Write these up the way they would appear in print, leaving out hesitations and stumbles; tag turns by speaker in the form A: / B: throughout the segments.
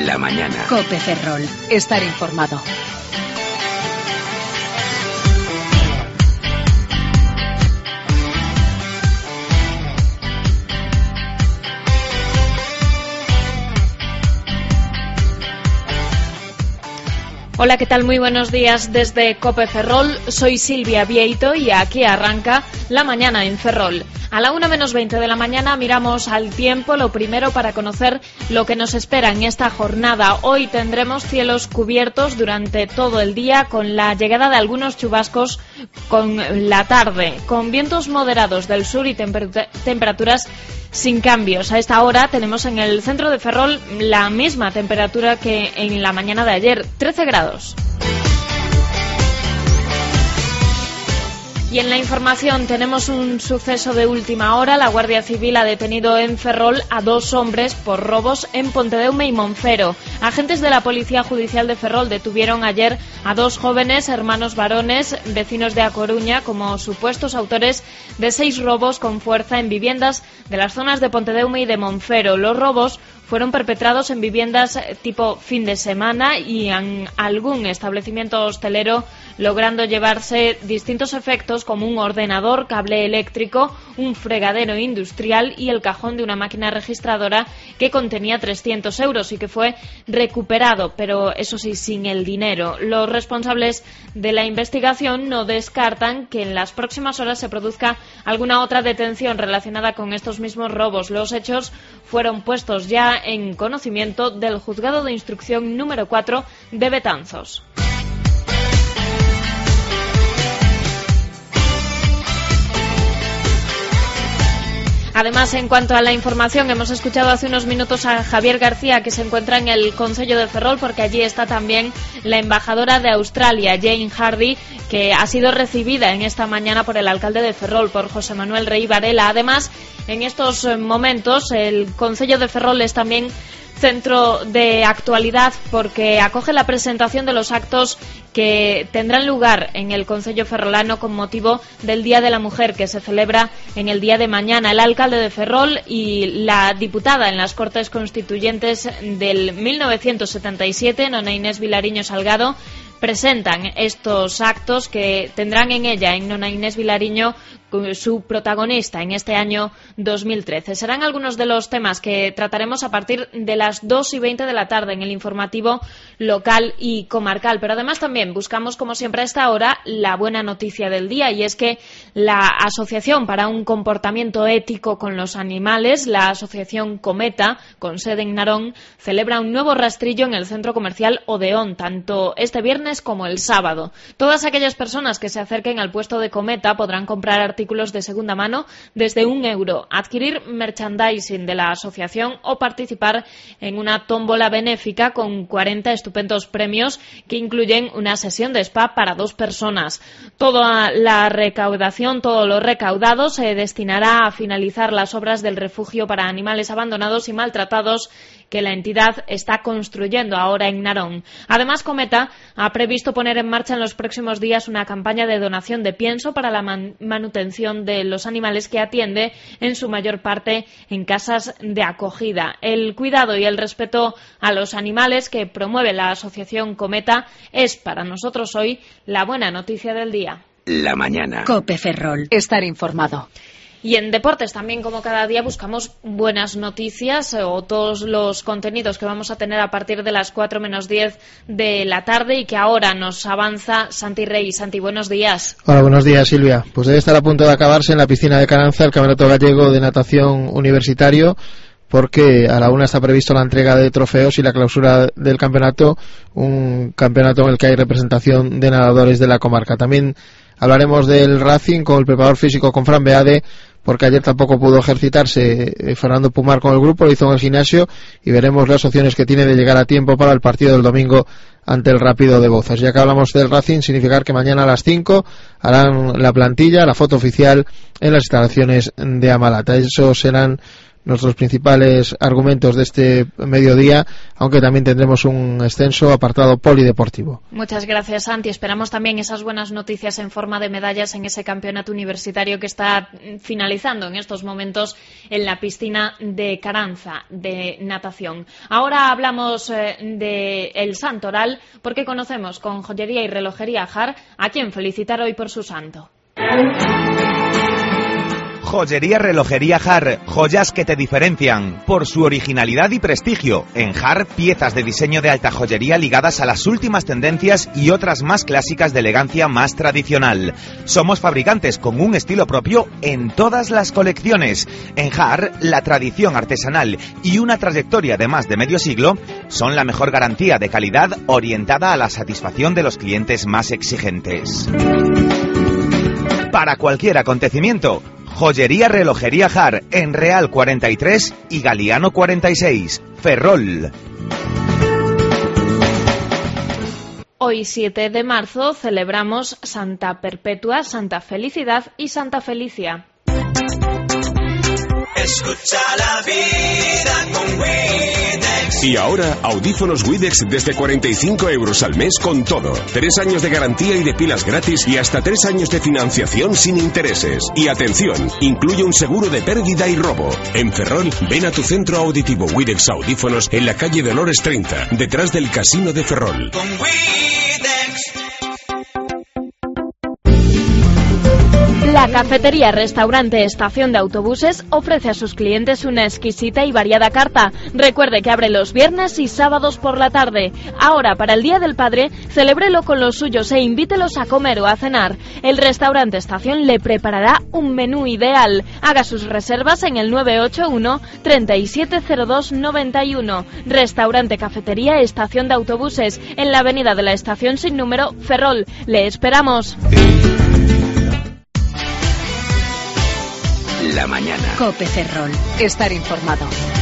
A: La mañana.
B: COPE Ferrol. Estar informado.
C: Hola, ¿qué tal? Muy buenos días desde COPE Ferrol. Soy Silvia Vieito y aquí arranca La Mañana en Ferrol. A la 1:20 de la mañana miramos al tiempo, lo primero para conocer lo que nos espera en esta jornada. Hoy tendremos cielos cubiertos durante todo el día con la llegada de algunos chubascos con la tarde, con vientos moderados del sur y temperaturas sin cambios. A esta hora tenemos en el centro de Ferrol la misma temperatura que en la mañana de ayer, 13 grados. Y en la información tenemos un suceso de última hora. La Guardia Civil ha detenido en Ferrol a 2 hombres por robos en Pontedeume y Monfero. Agentes de la Policía Judicial de Ferrol detuvieron ayer a 2 jóvenes hermanos varones, vecinos de A Coruña, como supuestos autores de 6 robos con fuerza en viviendas de las zonas de Pontedeume y de Monfero. Los robos fueron perpetrados en viviendas tipo fin de semana y en algún establecimiento hostelero, logrando llevarse distintos efectos como un ordenador, cable eléctrico, un fregadero industrial y el cajón de una máquina registradora que contenía 300 euros y que fue recuperado, pero eso sí, sin el dinero. Los responsables de la investigación no descartan que en las próximas horas se produzca alguna otra detención relacionada con estos mismos robos. Los hechos fueron puestos ya en conocimiento del Juzgado de Instrucción número 4 de Betanzos. Además, en cuanto a la información, hemos escuchado hace unos minutos a Javier García, que se encuentra en el Concello de Ferrol, porque allí está también la embajadora de Australia, Jane Hardy, que ha sido recibida en esta mañana por el alcalde de Ferrol, por José Manuel Rey Varela. Además, en estos momentos, el Concello de Ferrol es también centro de actualidad porque acoge la presentación de los actos que tendrán lugar en el Concello ferrolano con motivo del Día de la Mujer, que se celebra en el día de mañana. El alcalde de Ferrol y la diputada en las Cortes Constituyentes del 1977, Nona Inés Vilariño Salgado, presentan estos actos que tendrán en ella, en Nona Inés Vilariño, su protagonista en este año 2013. Serán algunos de los temas que trataremos a partir de las 2:20 de la tarde en el informativo local y comarcal. Pero además también buscamos, como siempre a esta hora, la buena noticia del día, y es que la Asociación para un Comportamiento Ético con los Animales, la Asociación Cometa, con sede en Narón, celebra un nuevo rastrillo en el centro comercial Odeón, tanto este viernes como el sábado. Todas aquellas personas que se acerquen al puesto de Cometa podrán comprar artículos de segunda mano desde €1, adquirir merchandising de la asociación o participar en una tómbola benéfica con 40 estupendos premios que incluyen una sesión de spa para 2 personas. Toda la recaudación, todo lo recaudado se destinará a finalizar las obras del refugio para animales abandonados y maltratados que la entidad está construyendo ahora en Narón. Además, Cometa ha previsto poner en marcha en los próximos días una campaña de donación de pienso para la manutención de los animales que atiende en su mayor parte en casas de acogida. El cuidado y el respeto a los animales que promueve la Asociación Cometa es para nosotros hoy la buena noticia del día.
A: La mañana.
B: COPE Ferrol. Estar informado.
C: Y en deportes también, como cada día, buscamos buenas noticias o todos los contenidos que vamos a tener a partir de las 4:10 de la tarde y que ahora nos avanza Santi Rey. Santi, buenos días.
D: Hola, buenos días, Silvia. Pues debe estar a punto de acabarse en la piscina de Caranza el Campeonato Gallego de Natación Universitario, porque a la 1 está previsto la entrega de trofeos y la clausura del campeonato, un campeonato en el que hay representación de nadadores de la comarca. También hablaremos del Racing con el preparador físico, con Fran Beade, porque ayer tampoco pudo ejercitarse Fernando Pumar con el grupo, lo hizo en el gimnasio, y veremos las opciones que tiene de llegar a tiempo para el partido del domingo ante el Rápido de Bouzas. Ya que hablamos del Racing, significar que mañana a las 5 harán la plantilla, la foto oficial en las instalaciones de Amalata. Esos serán nuestros principales argumentos de este mediodía, aunque también tendremos un extenso apartado polideportivo.
C: Muchas gracias, Santi. Esperamos también esas buenas noticias en forma de medallas en ese campeonato universitario que está finalizando en estos momentos en la piscina de Caranza de natación. Ahora hablamos de el Santoral, porque conocemos con Joyería y Relojería Jar a quien felicitar hoy por su santo.
A: Joyería Relojería Jar, joyas que te diferencian por su originalidad y prestigio. En Jar, piezas de diseño de alta joyería ligadas a las últimas tendencias y otras más clásicas de elegancia más tradicional. Somos fabricantes con un estilo propio en todas las colecciones. En Jar, la tradición artesanal y una trayectoria de más de medio siglo son la mejor garantía de calidad orientada a la satisfacción de los clientes más exigentes. Para cualquier acontecimiento, Joyería Relojería Jar, en Real 43 y Galiano 46, Ferrol.
C: Hoy, 7 de marzo, celebramos Santa Perpetua, Santa Felicidad y Santa Felicia.
E: Escucha la vida con Widex.
F: Y ahora, audífonos Widex desde 45 € al mes con todo. 3 años de garantía y de pilas gratis y hasta 3 años de financiación sin intereses. Y atención, incluye un seguro de pérdida y robo. En Ferrol, ven a tu centro auditivo Widex Audífonos en la calle Dolores 30, detrás del Casino de Ferrol.
E: Con Widex.
C: La cafetería restaurante Estación de Autobuses ofrece a sus clientes una exquisita y variada carta. Recuerde que abre los viernes y sábados por la tarde. Ahora, para el Día del Padre, celébrelo con los suyos e invítelos a comer o a cenar. El restaurante Estación le preparará un menú ideal. Haga sus reservas en el 981 370291. Restaurante Cafetería Estación de Autobuses, en la avenida de la Estación sin número, Ferrol. Le esperamos.
G: La mañana.
B: COPE Ferrol. Estar informado.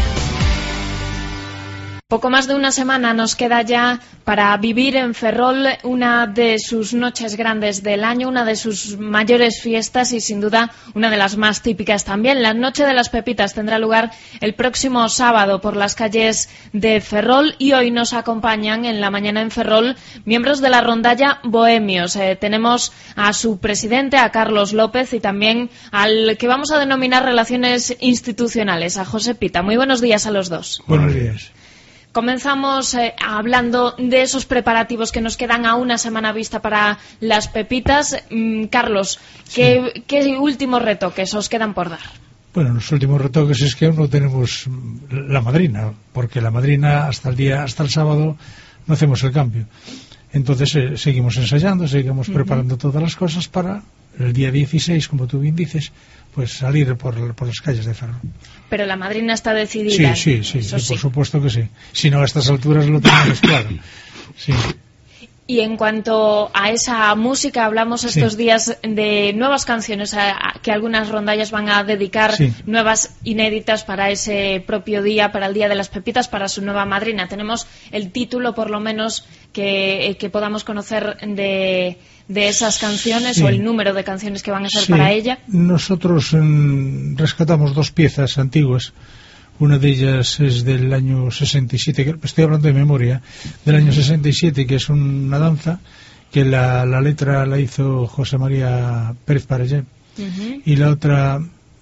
C: Poco más de una semana nos queda ya para vivir en Ferrol una de sus noches grandes del año, una de sus mayores fiestas y sin duda una de las más típicas también. La Noche de las Pepitas tendrá lugar el próximo sábado por las calles de Ferrol y hoy nos acompañan en la mañana en Ferrol miembros de la rondalla Bohemios. Tenemos a su presidente, a Carlos López, y también al que vamos a denominar Relaciones Institucionales, a José Pita. Muy buenos días a los dos.
H: Buenos días.
C: Comenzamos hablando de esos preparativos que nos quedan a una semana vista para las Pepitas. Carlos, ¿qué últimos retoques os quedan por dar?
H: Bueno, los últimos retoques es que aún no tenemos la madrina, porque la madrina hasta el sábado no hacemos el cambio. Entonces seguimos ensayando, seguimos preparando todas las cosas para el día 16, como tú bien dices, pues salir por las calles de Ferrol.
C: Pero la madrina está decidida.
H: Sí, por supuesto que sí. Si no, a estas alturas lo tenemos claro. Sí.
C: Y en cuanto a esa música, hablamos estos días de nuevas canciones que algunas rondallas van a dedicar, nuevas inéditas para ese propio día, para el Día de las Pepitas, para su nueva madrina. Tenemos el título, por lo menos, que podamos conocer de esas canciones, o el número de canciones que van a ser para ella.
H: Nosotros rescatamos 2 piezas antiguas. Una de ellas es del año 67, estoy hablando de memoria, del año 67, que es una danza que la letra la hizo José María Pérez Parellé. Y la otra,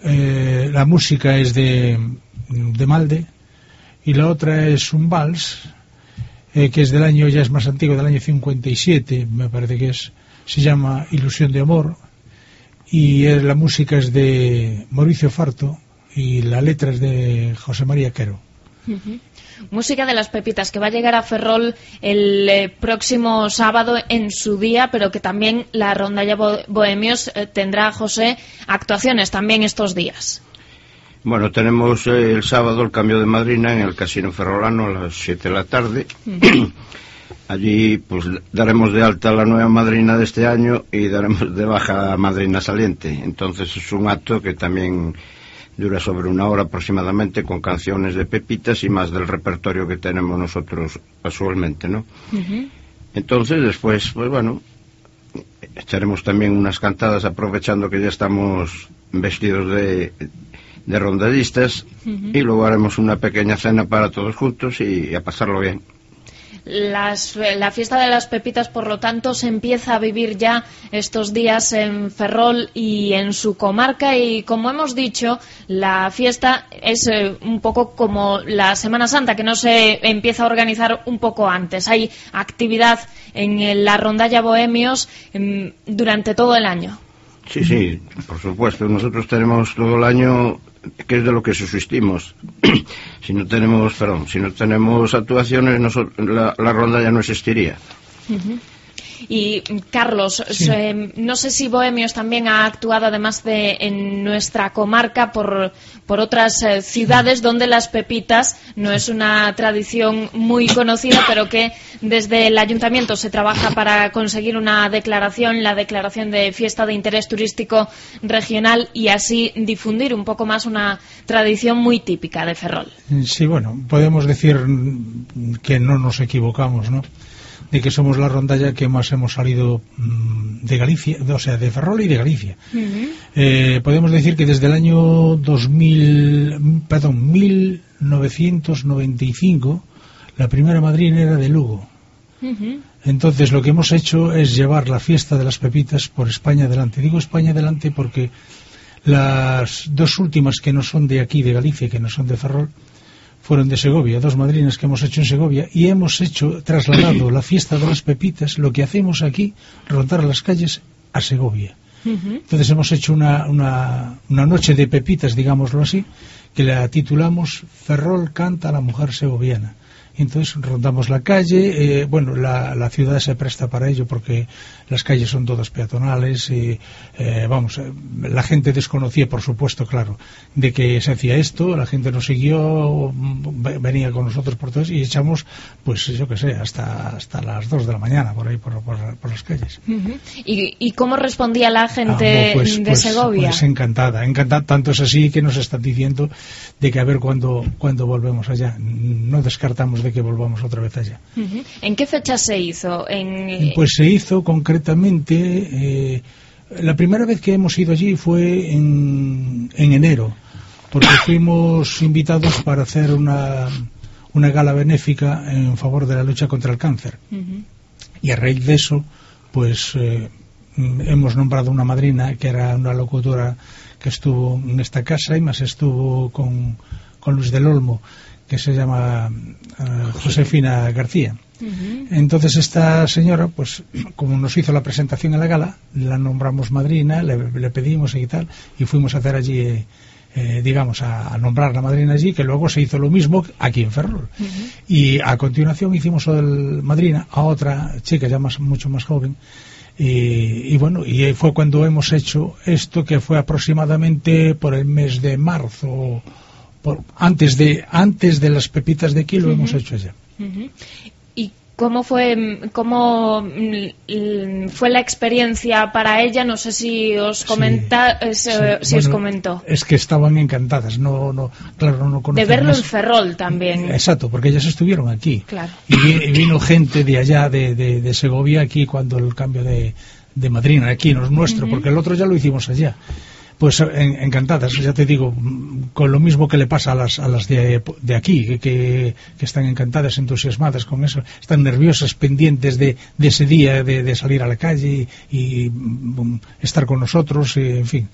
H: la música es de Malde, y la otra es un vals, que es del año, ya es más antiguo, del año 57, me parece que se llama Ilusión de Amor, y la música es de Mauricio Farto, y la letra es de José María Quero.
C: Música de las Pepitas, que va a llegar a Ferrol el próximo sábado en su día, pero que también la rondalla Bohemios tendrá, José, actuaciones también estos días.
I: Bueno, tenemos el sábado el cambio de madrina en el Casino Ferrolano a las 7 de la tarde. Allí pues daremos de alta a la nueva madrina de este año y daremos de baja a madrina saliente. Entonces es un acto que también dura sobre 1 hora aproximadamente, con canciones de Pepitas y más del repertorio que tenemos nosotros usualmente, ¿no? Entonces después, pues bueno, echaremos también unas cantadas, aprovechando que ya estamos vestidos de rondallistas, y luego haremos una pequeña cena para todos juntos y a pasarlo bien.
C: La fiesta de las pepitas, por lo tanto, se empieza a vivir ya estos días en Ferrol y en su comarca, y como hemos dicho, la fiesta es un poco como la Semana Santa, que no se empieza a organizar un poco antes. Hay actividad en la rondalla Bohemios durante todo el año.
I: Sí, por supuesto. Nosotros tenemos todo el año, que es de lo que subsistimos. Si no tenemos actuaciones, la ronda ya no existiría.
C: Y Carlos,
H: sí.
C: No sé si Bohemios también ha actuado, además de en nuestra comarca, por otras ciudades donde las pepitas no es una tradición muy conocida, pero que desde el ayuntamiento se trabaja para conseguir una declaración, la declaración de fiesta de interés turístico regional, y así difundir un poco más una tradición muy típica de Ferrol.
H: Sí, bueno, podemos decir que no nos equivocamos, ¿no?, de que somos la rondalla que más hemos salido de Galicia, o sea, de Ferrol y de Galicia. Podemos decir que desde el año 1995 la primera madrina era de Lugo. Entonces lo que hemos hecho es llevar la fiesta de las pepitas por España adelante. Digo España adelante porque las dos últimas que no son de aquí, de Galicia, que no son de Ferrol, fueron de Segovia, dos madrinas que hemos hecho en Segovia, y hemos trasladado la fiesta de las pepitas, lo que hacemos aquí, rondar las calles, a Segovia. Entonces hemos hecho una noche de pepitas, digámoslo así, que la titulamos Ferrol canta a la mujer segoviana. Entonces rondamos la calle, la ciudad se presta para ello porque las calles son todas peatonales y la gente desconocía, por supuesto, claro, de que se hacía esto. La gente nos siguió, venía con nosotros por todos y echamos, pues yo qué sé, hasta las 2 de la mañana por ahí por las calles.
C: ¿Y cómo respondía la gente de Segovia?
H: Pues encantada, tanto es así que nos están diciendo de que a ver cuándo volvemos allá. No descartamos de que volvamos otra vez allá.
C: ¿En qué fecha se hizo?
H: Pues se hizo concretamente, la primera vez que hemos ido allí fue en enero, porque fuimos invitados para hacer una gala benéfica en favor de la lucha contra el cáncer. Y a raíz de eso, pues hemos nombrado una madrina, que era una locutora que estuvo en esta casa, y más estuvo con Luis del Olmo, que se llama Josefina García. Entonces esta señora, pues como nos hizo la presentación en la gala, la nombramos madrina, le pedimos y tal, y fuimos a hacer allí, a nombrar la madrina allí, que luego se hizo lo mismo aquí en Ferrol. Y a continuación hicimos madrina a otra chica ya mucho más joven. Y fue cuando hemos hecho esto, que fue aproximadamente por el mes de marzo, antes de las pepitas de aquí, lo hemos hecho allá.
C: ¿Y cómo fue la experiencia para ella? No sé si os os comentó.
H: Es que estaban encantadas, claro, no conocían
C: de verlo
H: más.
C: En Ferrol también.
H: Exacto, porque ellas estuvieron aquí.
C: Claro.
H: Y vino gente de allá, de Segovia, aquí cuando el cambio de madrina, aquí no es nuestro, porque el otro ya lo hicimos allá. Pues encantadas, ya te digo, con lo mismo que le pasa a las de aquí, que están encantadas, entusiasmadas con eso, están nerviosas, pendientes de ese día, de salir a la calle y estar con nosotros, en fin,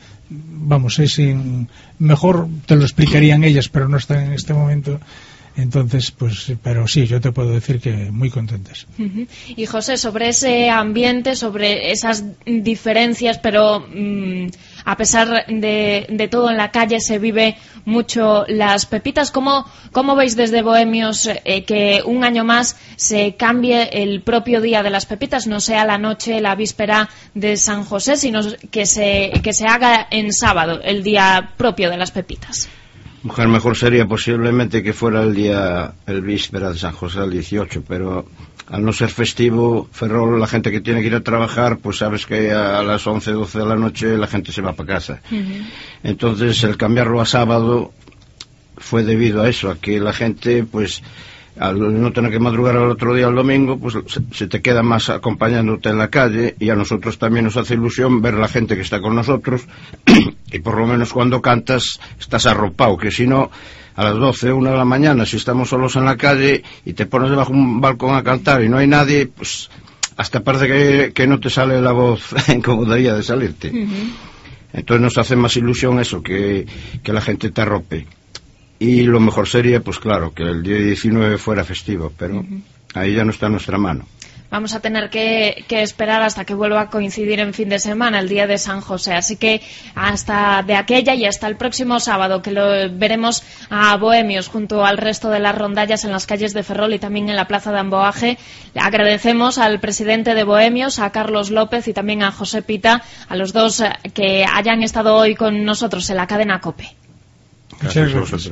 H: mejor te lo explicarían ellas, pero no están en este momento. Entonces, pues, pero sí, yo te puedo decir que muy contentas.
C: Y José, sobre ese ambiente, sobre esas diferencias, pero a pesar de todo en la calle se vive mucho las pepitas. ¿Cómo veis desde Bohemios que un año más se cambie el propio día de las pepitas, no sea la noche, la víspera de San José, sino que se haga en sábado, el día propio de las pepitas?
I: Mujer, mejor sería posiblemente que fuera el víspera de San José, el 18, pero al no ser festivo, Ferrol, la gente que tiene que ir a trabajar, pues sabes que a las 11, 12 de la noche la gente se va para casa. Entonces, el cambiarlo a sábado fue debido a eso, a que la gente, pues, al no tener que madrugar al otro día, el domingo, pues se te queda más acompañándote en la calle, y a nosotros también nos hace ilusión ver la gente que está con nosotros Y por lo menos cuando cantas estás arropado, que si no, a las 12, 1 de la mañana, si estamos solos en la calle y te pones debajo de un balcón a cantar y no hay nadie, pues hasta parece que no te sale la voz como debería de salirte. Entonces nos hace más ilusión eso, que la gente te arrope. Y lo mejor sería, pues claro, que el día 19 fuera festivo, pero ahí ya no está en nuestra mano.
C: Vamos a tener que esperar hasta que vuelva a coincidir en fin de semana, el día de San José. Así que hasta de aquella y hasta el próximo sábado, que lo veremos a Bohemios junto al resto de las rondallas en las calles de Ferrol y también en la plaza de Amboaje. Agradecemos al presidente de Bohemios, a Carlos López, y también a José Pita, a los dos que hayan estado hoy con nosotros en la cadena COPE.
H: Muchas gracias.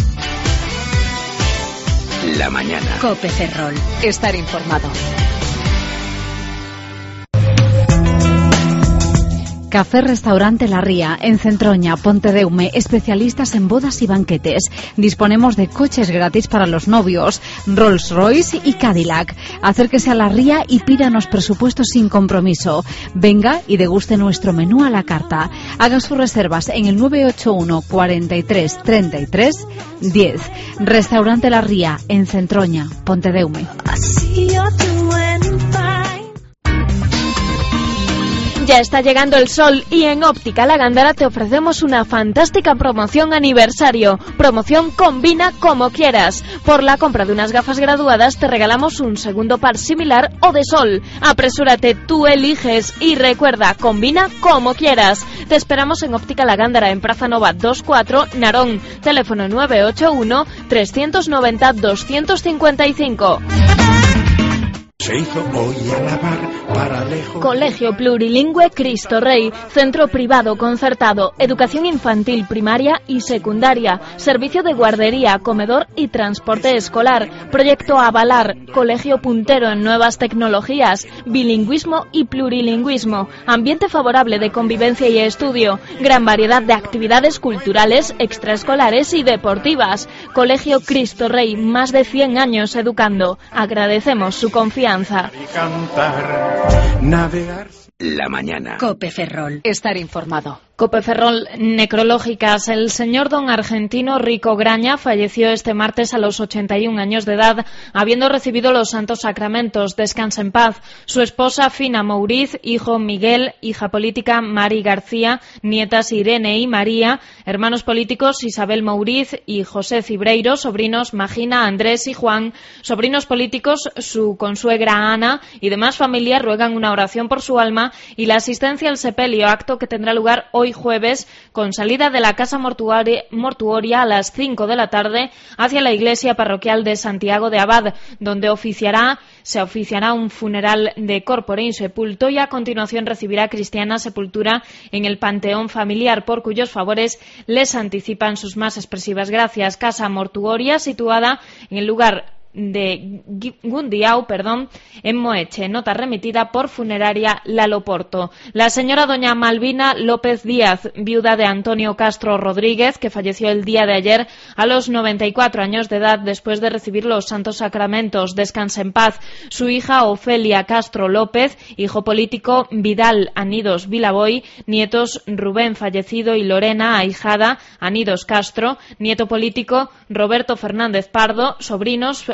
F: La mañana.
B: COPE Ferrol. Estar informado.
G: Café Restaurante La Ría, en Centroña, Pontedeume, especialistas en bodas y banquetes. Disponemos de coches gratis para los novios, Rolls Royce y Cadillac. Acérquese a La Ría y pídanos presupuestos sin compromiso. Venga y deguste nuestro menú a la carta. Haga sus reservas en el 981 43 33 10. Restaurante La Ría, en Centroña, Pontedeume.
C: Ya está llegando el sol y en Óptica La Gándara te ofrecemos una fantástica promoción aniversario. Promoción Combina como quieras. Por la compra de unas gafas graduadas te regalamos un segundo par similar o de sol. Apresúrate, tú eliges y recuerda, combina como quieras. Te esperamos en Óptica La Gándara, en Praza Nova 24, Narón. Teléfono 981 390 255.
E: Se hizo hoy a lavar para lejos.
C: Colegio Plurilingüe Cristo Rey, centro privado concertado, educación infantil primaria y secundaria, servicio de guardería, comedor y transporte escolar, proyecto Avalar, colegio puntero en nuevas tecnologías, bilingüismo y plurilingüismo, ambiente favorable de convivencia y estudio, gran variedad de actividades culturales, extraescolares y deportivas. Colegio Cristo Rey, más de 100 años educando. Agradecemos su confianza.
E: Cantar, navegar.
F: La mañana.
B: COPE Ferrol. Estar informado.
C: COPE Ferrol, necrológicas. El señor don Argentino Rico Graña falleció este martes a los 81 años de edad, habiendo recibido los santos sacramentos. Descansa en paz. Su esposa Fina Mouriz, hijo Miguel, hija política Mari García, nietas Irene y María, hermanos políticos Isabel Mouriz y José Cibreiro, sobrinos Magina, Andrés y Juan, sobrinos políticos su consuegra Ana y demás familia ruegan una oración por su alma y la asistencia al sepelio, acto que tendrá lugar hoy jueves, con salida de la casa mortuoria a las 5 de la tarde hacia la iglesia parroquial de Santiago de Abad, donde se oficiará un funeral de corpore insepulto y a continuación recibirá cristiana sepultura en el panteón familiar, por cuyos favores les anticipan sus más expresivas gracias. Casa mortuoria situada en el lugar de Gundiao, en Moeche, nota remitida por Funeraria Lalo Porto. La señora doña Malvina López Díaz, viuda de Antonio Castro Rodríguez, que falleció el día de ayer a los 94 años de edad después de recibir los santos sacramentos. Descanse en paz. Su hija Ofelia Castro López, hijo político Vidal Anidos Vilaboy, nietos Rubén fallecido y Lorena ahijada Anidos Castro, nieto político Roberto Fernández Pardo, sobrinos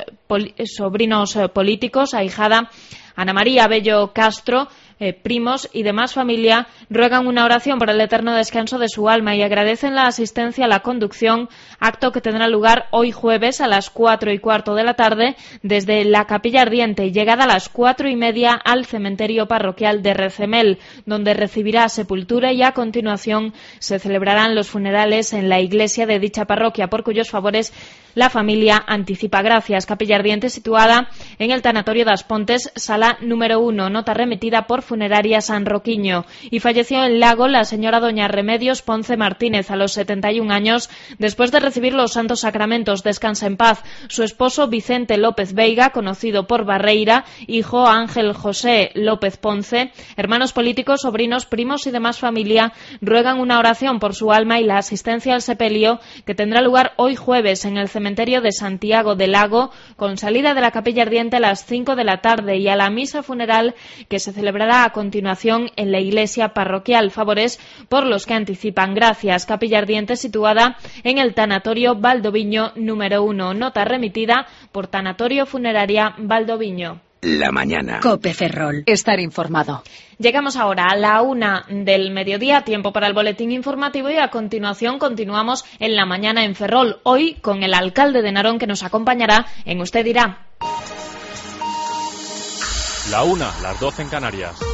C: políticos, ahijada Ana María Bello Castro, primos y demás familia ruegan una oración por el eterno descanso de su alma y agradecen la asistencia a la conducción, acto que tendrá lugar hoy jueves a las 4:15 de la tarde desde la Capilla Ardiente y llegada a las 4:30 al cementerio parroquial de Recemel, donde recibirá sepultura y a continuación se celebrarán los funerales en la iglesia de dicha parroquia, por cuyos favores la familia anticipa gracias. Capilla Ardiente situada en el Tanatorio das Pontes, sala número 1, nota remitida por Funeraria San Roquiño. Y falleció en Lago la señora doña Remedios Ponce Martínez a los 71 años después de recibir los santos sacramentos. Descansa en paz. Su esposo Vicente López Veiga, conocido por Barreira, hijo Ángel José López Ponce, hermanos políticos, sobrinos, primos y demás familia ruegan una oración por su alma y la asistencia al sepelio que tendrá lugar hoy jueves en el cementerio cementerio de Santiago del Lago, con salida de la capilla ardiente a las 5 de la tarde y a la misa funeral que se celebrará a continuación en la iglesia parroquial. Favores por los que anticipan. Gracias. Capilla ardiente situada en el Tanatorio Valdoviño número 1. Nota remitida por Tanatorio Funeraria Valdoviño.
J: La mañana.
B: COPE Ferrol. Estar informado.
C: Llegamos ahora a la 1 del mediodía, tiempo para el boletín informativo, y a continuación continuamos en la mañana en Ferrol, hoy con el alcalde de Narón, que nos acompañará en Usted Dirá.
K: La 1, las 12 en Canarias.